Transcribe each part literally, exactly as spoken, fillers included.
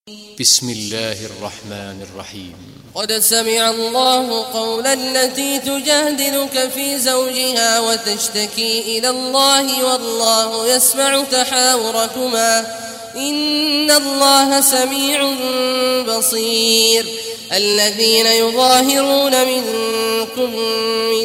بسم الله الرحمن الرحيم. قد سمع الله قول التي تجادلك في زوجها وتشتكي إلى الله والله يسمع تحاوركما إن الله سميع بصير. الذين يظاهرون منكم من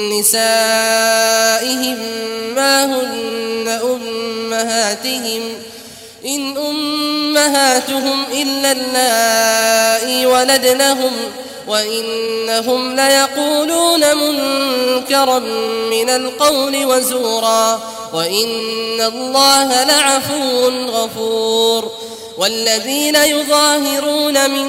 نسائهم ما هن أمهاتهم إن أمهاتهم إلا اللائي ولدنهم وإنهم ليقولون منكرا من القول وزورا وإن الله لعفو غفور. والذين يظاهرون من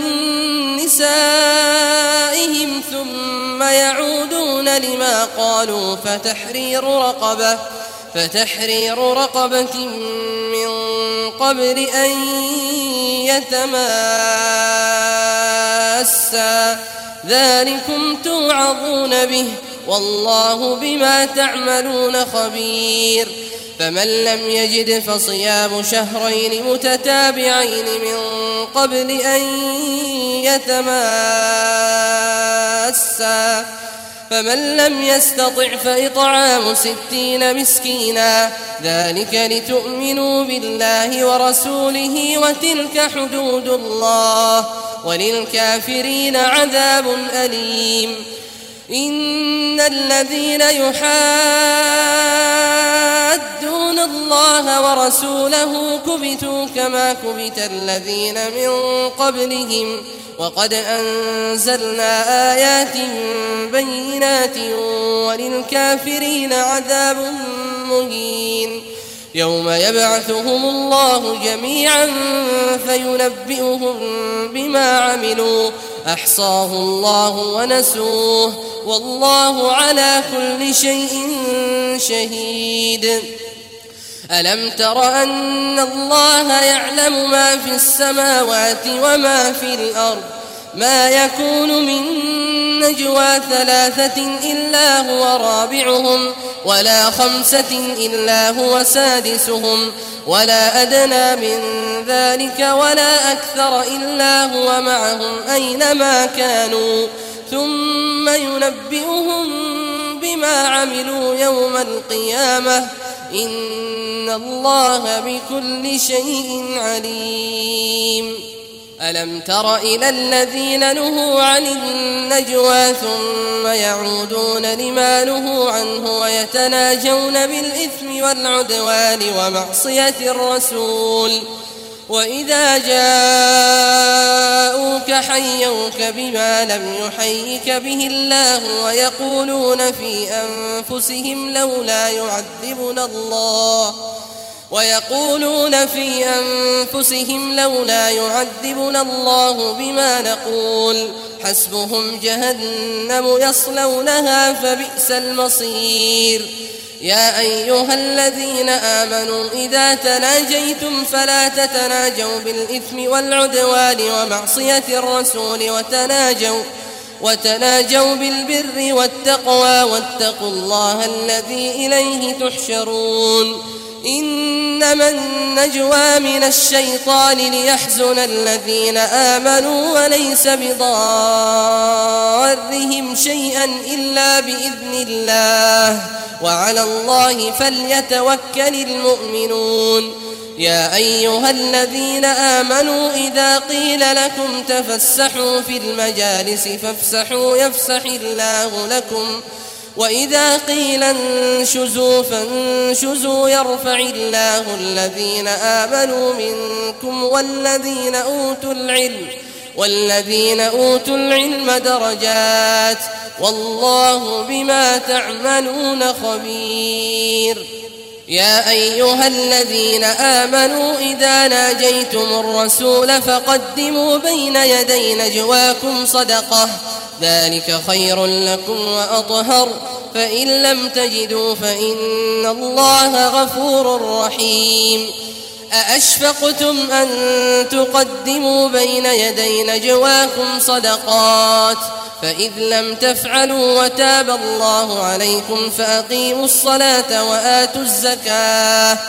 نسائهم ثم يعودون لما قالوا فتحرير رقبة فتحرير رقبة من قبل أن يتماسا ذلكم توعظون به والله بما تعملون خبير. فمن لم يجد فصيام شهرين متتابعين من قبل أن يتماسا فمن لم يستطع فإطعام ستين مسكينا ذلك لتؤمنوا بالله ورسوله وتلك حدود الله وللكافرين عذاب أليم. إن الذين يحادون الله ورسوله كبتوا كما كبت الذين من قبلهم وقد أنزلنا آيات بينات وللكافرين عذاب مهين. يوم يبعثهم الله جميعا فينبئهم بما عملوا أحصاه الله ونسوه والله على كل شيء شهيد. ألم تر أن الله يعلم ما في السماوات وما في الأرض ما يكون من نجوى ثلاثة إلا هو رابعهم ولا خمسة إلا هو سادسهم ولا أدنى من ذلك ولا أكثر إلا هو معهم أينما كانوا ثم ينبئهم بما عملوا يوم القيامة إن الله بكل شيء عليم. ألم تر إلى الذين نهوا عن النجوى ثم يعودون لما نهوا عنه ويتناجون بالإثم والعدوان ومعصية الرسول وإذا جاءوك حيوك بما لم يحيك به الله ويقولون في أنفسهم لولا يعذبنا الله ويقولون في أنفسهم لولا يعذبنا الله بما نقول حسبهم جهنم يصلونها فبئس المصير. يا أيها الذين آمنوا إذا تناجيتم فلا تتناجوا بالإثم والعدوان ومعصية الرسول وتناجوا وتناجوا بالبر والتقوى واتقوا الله الذي إليه تحشرون. إنما النجوى من الشيطان ليحزن الذين آمنوا وليس بضارهم شيئا إلا بإذن الله وعلى الله فليتوكل المؤمنون. يا أيها الذين آمنوا إذا قيل لكم تفسحوا في المجالس فافسحوا يفسح الله لكم وإذا قيل انشزوا فانشزوا يرفع الله الذين آمنوا منكم والذين أوتوا العلم والذين أوتوا العلم درجات والله بما تعملون خبير. يا أيها الذين آمنوا إذا ناجيتم الرسول فقدموا بين يدي نجواكم صدقة ذلك خير لكم وأطهر فإن لم تجدوا فإن الله غفور رحيم. أأشفقتم أن تقدموا بين يدي نجواكم صدقات فإذ لم تفعلوا وتاب الله عليكم فأقيموا الصلاة وآتوا الزكاة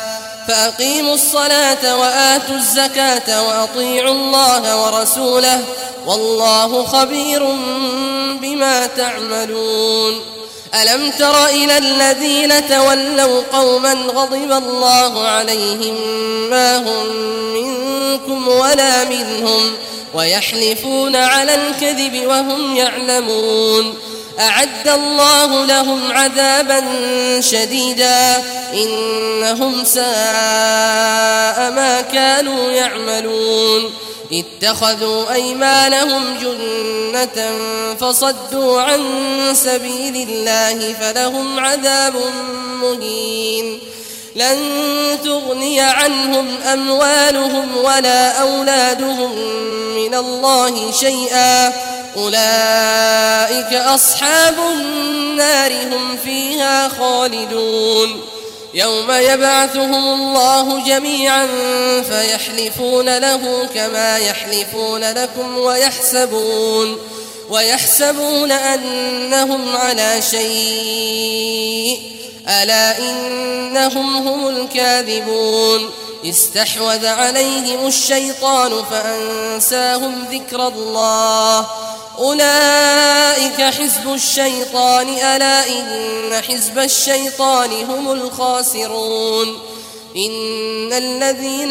فأقيموا الصلاة وآتوا الزكاة وأطيعوا الله ورسوله والله خبير بما تعملون. ألم تر إلى الذين تولوا قوما غضب الله عليهم ما هم منكم ولا منهم ويحلفون على الكذب وهم يعلمون. أعد الله لهم عذابا شديدا إنهم ساء ما كانوا يعملون. اتخذوا أيمانهم جنة فصدوا عن سبيل الله فلهم عذاب مهين. لن تغني عنهم أموالهم ولا أولادهم من الله شيئا أولئك أصحاب النار هم فيها خالدون. يوم يبعثهم الله جميعا فيحلفون له كما يحلفون لكم ويحسبون ويحسبون أنهم على شيء ألا إنهم هم الكاذبون. استحوذ عليهم الشيطان فأنساهم ذكر الله أولئك حزب الشيطان ألا إن حزب الشيطان هم الخاسرون. إن الذين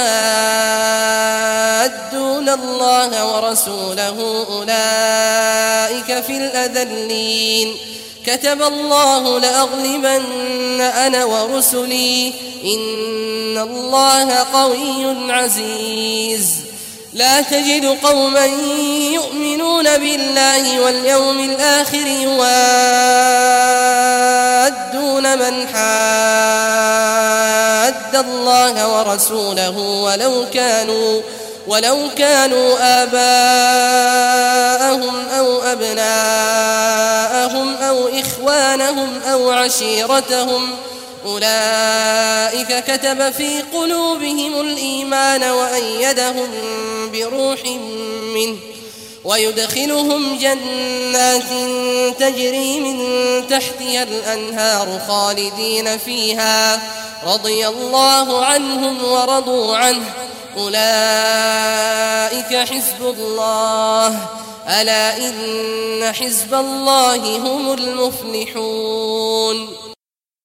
يحادون الله ورسوله أولئك في الأذلين. كتب الله لأغلبن أنا ورسلي إن الله قوي عزيز. لا تجد قوما يؤمنون بالله واليوم الآخر يوادون من حاد الله ورسوله ولو كانوا ولو كانوا آباءهم أو أبناءهم أو إخوانهم أو عشيرتهم أولئك كتب في قلوبهم الإيمان وأيدهم بروح منه ويدخلهم جنات تجري من تحتها الأنهار خالدين فيها رضي الله عنهم ورضوا عنه أولئك حزب الله ألا إن حزب الله هم المفلحون.